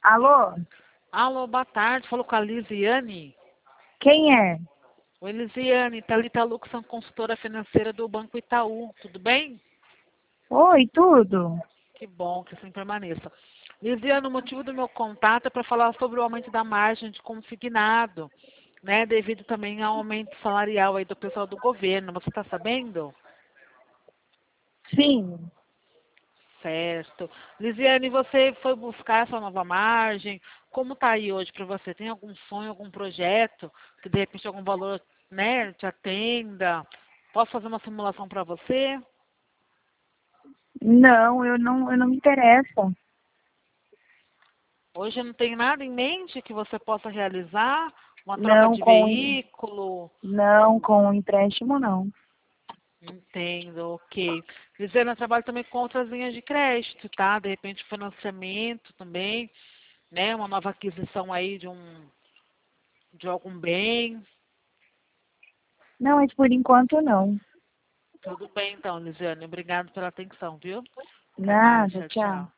Alô? Alô, boa tarde. Falou com a Lisiane. Quem é? Oi, Lisiane. Thalita Luxan, consultora financeira do Banco Itaú. Tudo bem? Oi, tudo? Que bom que assim permaneça. Lisiane, o motivo do meu contato é para falar sobre o aumento da margem de consignado, né? Devido também ao aumento salarial aí do pessoal do governo. Você está sabendo? Sim. Certo. Lisiane, você foi buscar essa nova margem? Como está aí hoje para você? Tem algum sonho, algum projeto que de repente algum valor, né, te atenda? Posso fazer uma simulação para você? Não, eu não me interesso. Hoje não tem nada em mente que você possa realizar? Uma troca Não de com, veículo? não com empréstimo, não. Entendo, ok. Lisiane, eu trabalho também com outras linhas de crédito, tá? De repente financiamento também, né? Uma nova aquisição aí de algum bem. Não, mas por enquanto não. Tudo bem então, Lisiane. Obrigado pela atenção, viu? Até mais. Nada, Tchau, tchau. tchau.